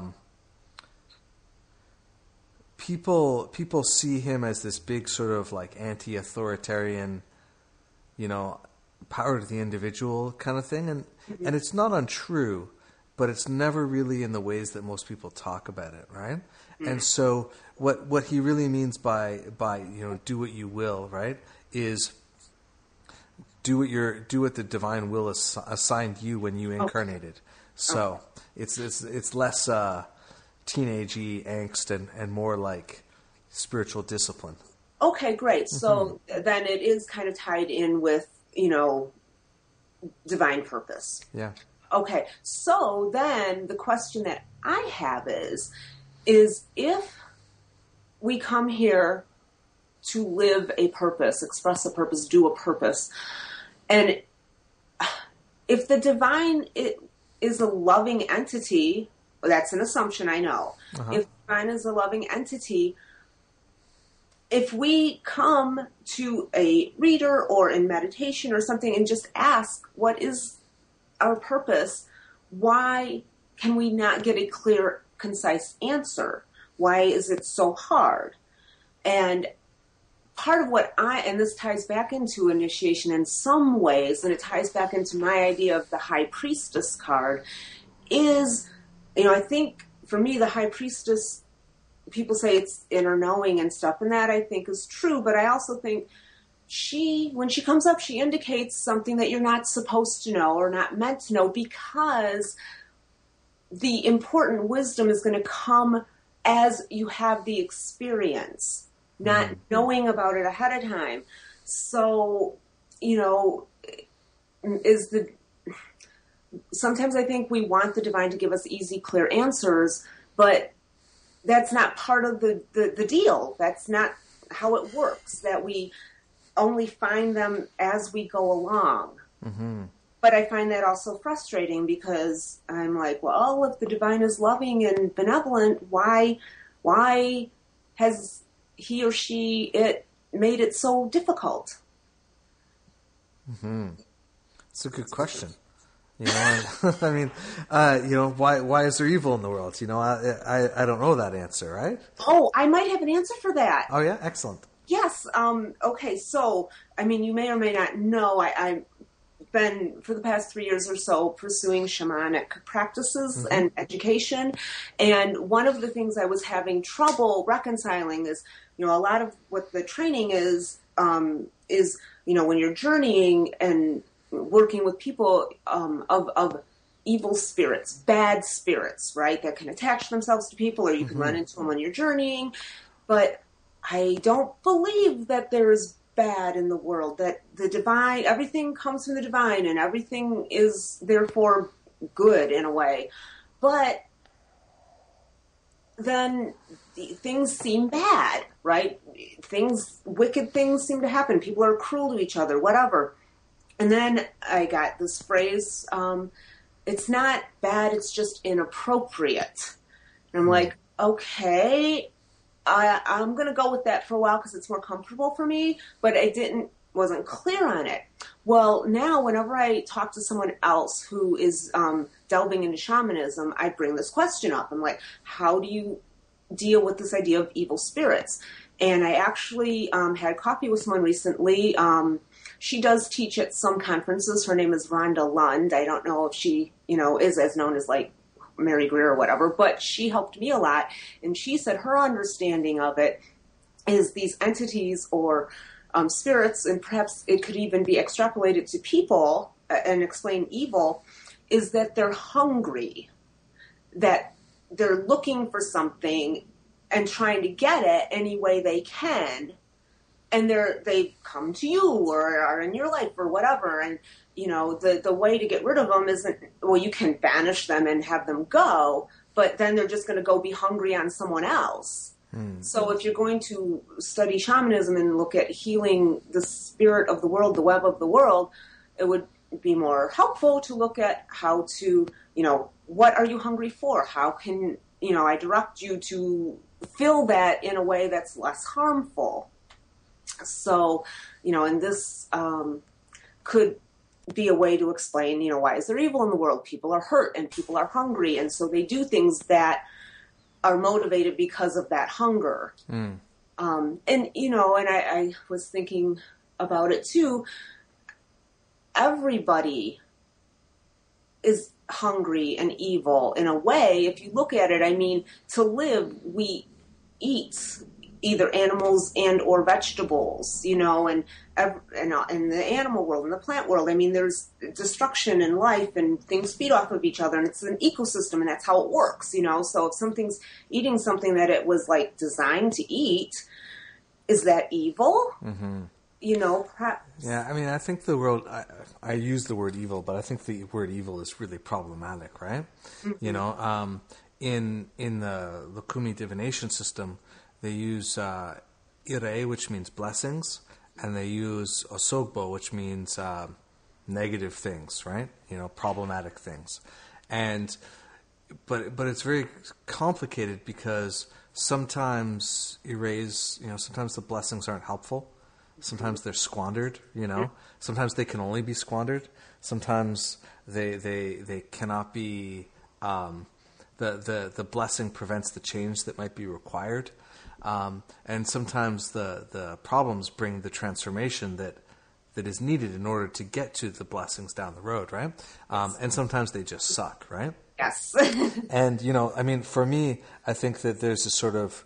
people see him as this big sort of like anti-authoritarian, power to the individual kind of thing, and it's not untrue, but it's never really in the ways that most people talk about it, right? Mm-hmm. And so what he really means by do what you will, right, is do what the divine will assigned you when you incarnated. So it's less teenagey angst and more like spiritual discipline. Okay, great. So then it is kind of tied in with divine purpose. Yeah. Okay, so then the question that I have is if we come here to live a purpose, express a purpose, do a purpose, and if the divine is a loving entity, that's an assumption, I know. Uh-huh. If divine is a loving entity, if we come to a reader or in meditation or something and just ask, what is our purpose? Why can we not get a clear, concise answer? Why is it so hard? And part of what and this ties back into initiation in some ways, and it ties back into my idea of the High Priestess card, is, I think for me, the High Priestess, people say it's inner knowing and stuff, and that I think is true, but I also think when she comes up, she indicates something that you're not supposed to know or not meant to know, because the important wisdom is going to come as you have the experience, not knowing about it ahead of time. So, sometimes I think we want the divine to give us easy, clear answers, but that's not part of the deal. That's not how it works, that we only find them as we go along. Mm-hmm. But I find that also frustrating, because I'm like, well, if the divine is loving and benevolent, why has he or she made it so difficult? Mm-hmm. It's a good question. I mean, why is there evil in the world? I don't know that answer, right? Oh, I might have an answer for that. Oh yeah, excellent. Yes. Okay. So, you may or may not know, I've been for the past 3 years or so pursuing shamanic practices and education, and one of the things I was having trouble reconciling is, a lot of what the training is when you're journeying and working with people of evil spirits, bad spirits, right, that can attach themselves to people, or you can run into them when you're journeying. But I don't believe that there's bad in the world, that the divine, everything comes from the divine, and everything is therefore good in a way. But then things seem bad, right? wicked things seem to happen. People are cruel to each other, whatever. And then I got this phrase, it's not bad, it's just inappropriate. And I'm like, okay, I'm going to go with that for a while because it's more comfortable for me, but wasn't clear on it. Well, now whenever I talk to someone else who is delving into shamanism, I bring this question up. I'm like, how do you deal with this idea of evil spirits? And I actually had coffee with someone recently. She does teach at some conferences. Her name is Rhonda Lund. I don't know if she, is as known as like Mary Greer or whatever, but she helped me a lot. And she said her understanding of it is these entities or spirits, and perhaps it could even be extrapolated to people and explain evil, is that they're hungry, that they're looking for something and trying to get it any way they can, and they come to you or are in your life or whatever, and the way to get rid of them isn't, well, you can banish them and have them go, but then they're just going to go be hungry on someone else. So if you're going to study shamanism and look at healing the spirit of the world, the web of the world, it would be more helpful to look at how to, what are you hungry for? How can, I direct you to fill that in a way that's less harmful? So, and this could be a way to explain, why is there evil in the world? People are hurt and people are hungry. And so they do things that are motivated because of that hunger. And I was thinking about it too. Everybody is hungry and evil in a way. If you look at it, I mean, to live, we eat either animals and or vegetables, and in the animal world, in the plant world, I mean, there's destruction in life and things feed off of each other and it's an ecosystem and that's how it works, so if something's eating something that it was like designed to eat, is that evil? Mm-hmm. Perhaps. Yeah, I mean, I think the world, I use the word evil, but I think the word evil is really problematic, right? Mm-hmm. In the Lukumi divination system, they use ire, which means blessings, and they use osogbo, which means negative things, right? Problematic things. But it's very complicated because sometimes sometimes the blessings aren't helpful. Sometimes they're squandered, Sometimes they can only be squandered. Sometimes they cannot be, the blessing prevents the change that might be required. And sometimes the problems bring the transformation that is needed in order to get to the blessings down the road, right? And sometimes they just suck, right? Yes. And, I mean, for me, I think that there's a sort of,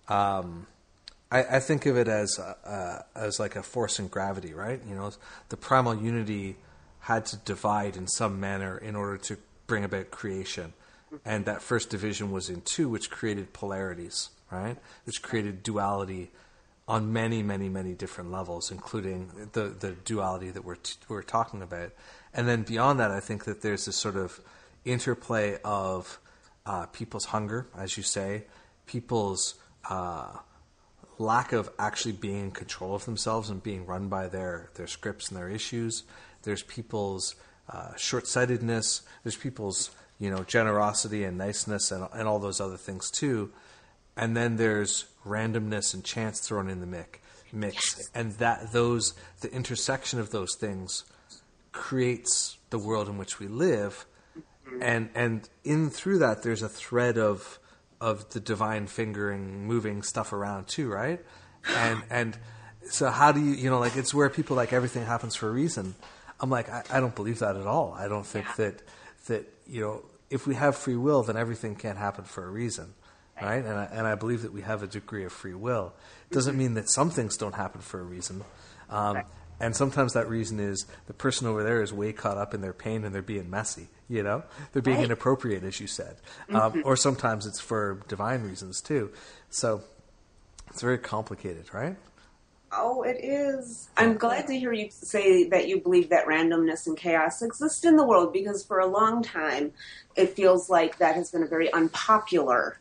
I think of it as like a force in gravity, right? The primal unity had to divide in some manner in order to bring about creation. And that first division was in two, which created polarities, right? Which created duality on many, many, many different levels, including the duality that we're talking about. And then beyond that, I think that there's this sort of interplay of people's hunger, as you say, people's lack of actually being in control of themselves and being run by their scripts and their issues. There's people's short-sightedness. There's people's generosity and niceness and all those other things too. And then there's randomness and chance thrown in the mix. Yes. And the intersection of those things creates the world in which we live. And in through that, there's a thread of the divine fingering, moving stuff around too, right? And so how do you, it's where people like everything happens for a reason. I'm like, I don't believe that at all. I don't think that if we have free will, then everything can't happen for a reason, right? And I believe that we have a degree of free will. It doesn't mean that some things don't happen for a reason. And sometimes that reason is the person over there is way caught up in their pain and they're being messy, They're being inappropriate, as you said. Or sometimes it's for divine reasons, too. So it's very complicated, right? Oh, it is. I'm glad to hear you say that you believe that randomness and chaos exist in the world, because for a long time it feels like that has been a very unpopular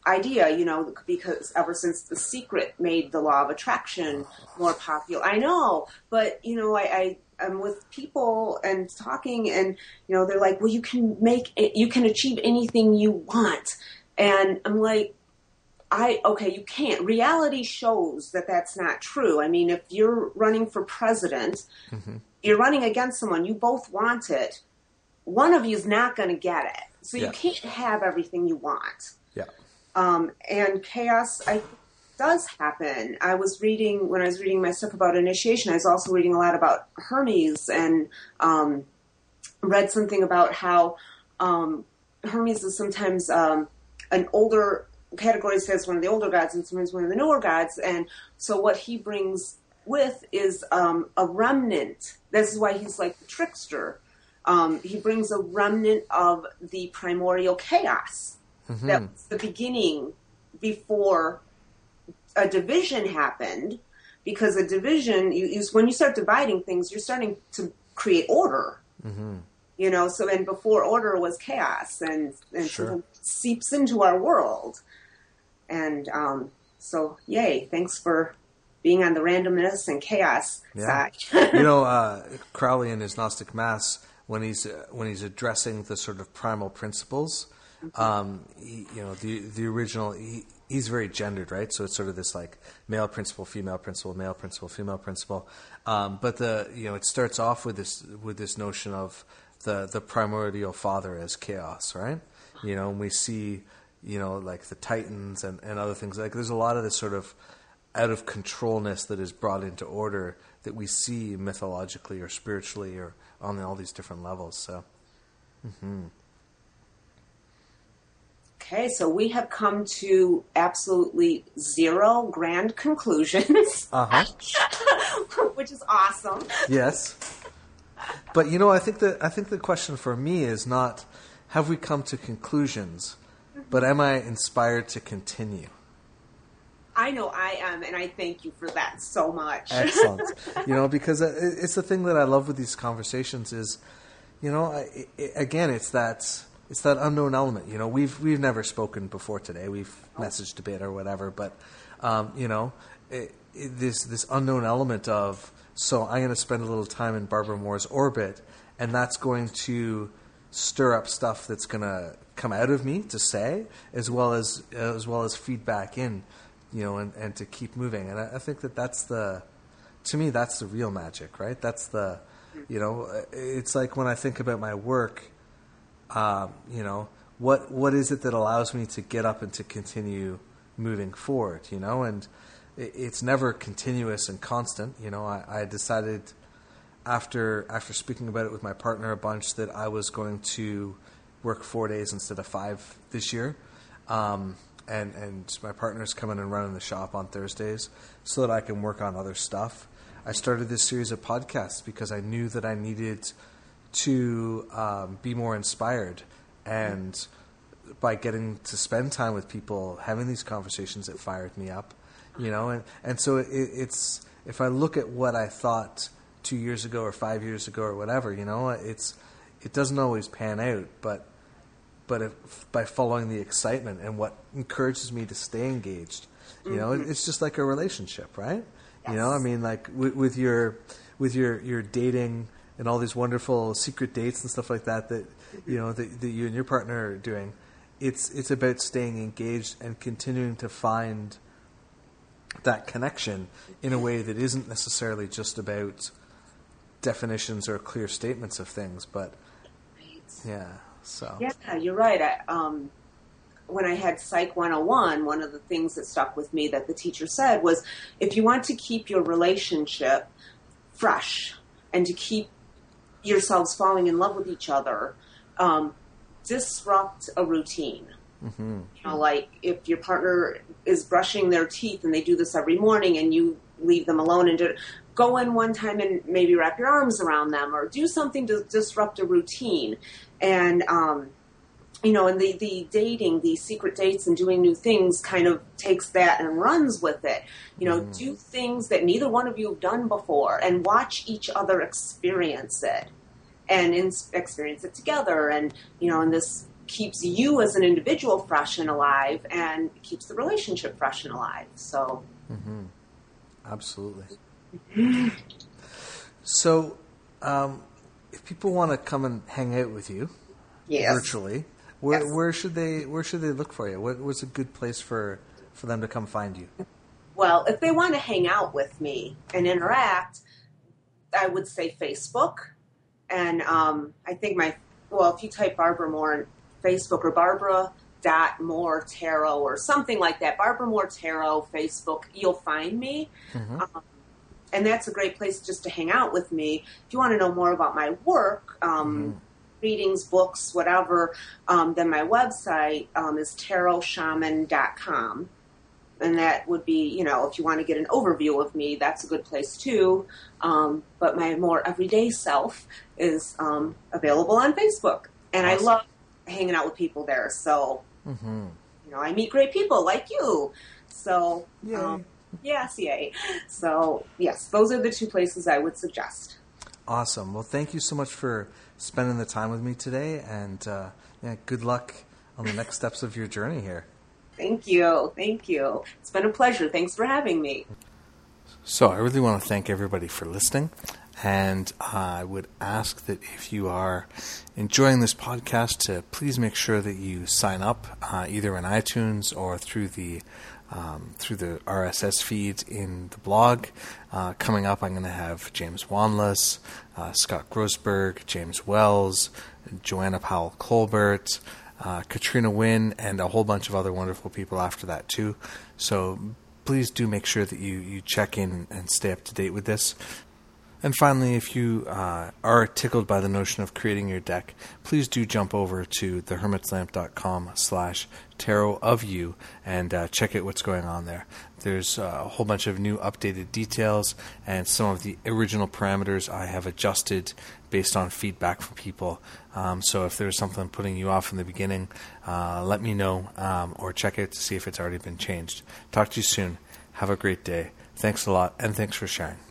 idea, because ever since The Secret made the law of attraction more popular. I know, but, I'm with people and talking and, they're like, well, you can achieve anything you want. And I'm like, you can't. Reality shows that that's not true. I mean, if you're running for president, you're running against someone, you both want it. One of you is not going to get it. So you can't have everything you want. Yeah. And chaos, does happen. When I was reading my stuff about initiation, I was also reading a lot about Hermes and read something about how Hermes is sometimes an older, categorized as one of the older gods and sometimes one of the newer gods. And so what he brings with is a remnant. This is why he's like the trickster. He brings a remnant of the primordial chaos. That was the beginning before a division happened, because a division, when you start dividing things, you're starting to create order. So, and before order was chaos, and sure. Seeps into our world. And so, yay, thanks for being on the randomness and chaos side. Crowley in his Gnostic Mass, when he's addressing the sort of primal principles, the original, he's very gendered, right? So it's sort of this like male principle, female principle, male principle, female principle. But it starts off with this notion of the primordial father as chaos, right? And we see, like the Titans and other things. Like there's a lot of this sort of out of controlness that is brought into order that we see mythologically or spiritually or on all these different levels. So. Okay, so we have come to absolutely zero grand conclusions, which is awesome. Yes, but I think the question for me is not have we come to conclusions, but am I inspired to continue? I know I am, and I thank you for that so much. Excellent. Because it's the thing that I love with these conversations is, again, it's that unknown element. We've never spoken before today. We've messaged a bit or whatever, but this unknown element of, so I'm going to spend a little time in Barbara Moore's orbit, and that's going to stir up stuff that's going to come out of me to say, as well as feedback in, and to keep moving. And I think to me, that's the real magic, right? That's the, it's like when I think about my work. What is it that allows me to get up and to continue moving forward, and it's never continuous and constant. I decided after speaking about it with my partner a bunch that I was going to work 4 days instead of 5 this year. And my partner's coming and running the shop on Thursdays so that I can work on other stuff. I started this series of podcasts because I knew that I needed to be more inspired, and by getting to spend time with people, having these conversations, it fired me up, and so it's, if I look at what I thought 2 years ago or 5 years ago or whatever, it doesn't always pan out, but by following the excitement and what encourages me to stay engaged, it's just like a relationship, right? Yes. I mean, like with your dating and all these wonderful secret dates and stuff like that that you and your partner are doing, it's about staying engaged and continuing to find that connection in a way that isn't necessarily just about definitions or clear statements of things, but you're right. When I had Psych 101, one of the things that stuck with me that the teacher said was, if you want to keep your relationship fresh and to keep yourselves falling in love with each other, disrupt a routine. Like if your partner is brushing their teeth and they do this every morning and you leave them alone and go in one time and maybe wrap your arms around them or do something to disrupt a routine. And, and the dating, the secret dates and doing new things kind of takes that and runs with it. Do things that neither one of you have done before and watch each other experience it and experience it together. And, and this keeps you as an individual fresh and alive, and keeps the relationship fresh and alive. So, Absolutely. So, if people want to come and hang out with you virtually, where should they look for you? What's a good place for them to come find you? Well, if they want to hang out with me and interact, I would say Facebook. And I think if you type Barbara Moore on Facebook, or Barbara.Moore Tarot or something like that, Barbara Moore Tarot, Facebook, you'll find me. And that's a great place just to hang out with me. If you want to know more about my work, readings, books, whatever, then my website is tarotshaman.com. And that would be, if you want to get an overview of me, that's a good place too. But my more everyday self is available on Facebook. And awesome. I love hanging out with people there. So, I meet great people like you. So, yay. So, yes, those are the two places I would suggest. Awesome. Well, thank you so much for spending the time with me today. And good luck on the next steps of your journey here. Thank you. It's been a pleasure. Thanks for having me. So I really want to thank everybody for listening. And I would ask that if you are enjoying this podcast, to please make sure that you sign up either in iTunes or through the RSS feed in the blog. Coming up, I'm going to have James Wanless, Scott Grossberg, James Wells, Joanna Powell Colbert, Katrina Wynn, and a whole bunch of other wonderful people after that too. So please do make sure that you check in and stay up to date with this. And finally, if you are tickled by the notion of creating your deck, please do jump over to thehermitslamp.com/tarot-of-you and check out what's going on there. There's a whole bunch of new updated details, and some of the original parameters I have adjusted based on feedback from people. So if there's something putting you off in the beginning, let me know, or check out to see if it's already been changed. Talk to you soon. Have a great day. Thanks a lot, and thanks for sharing.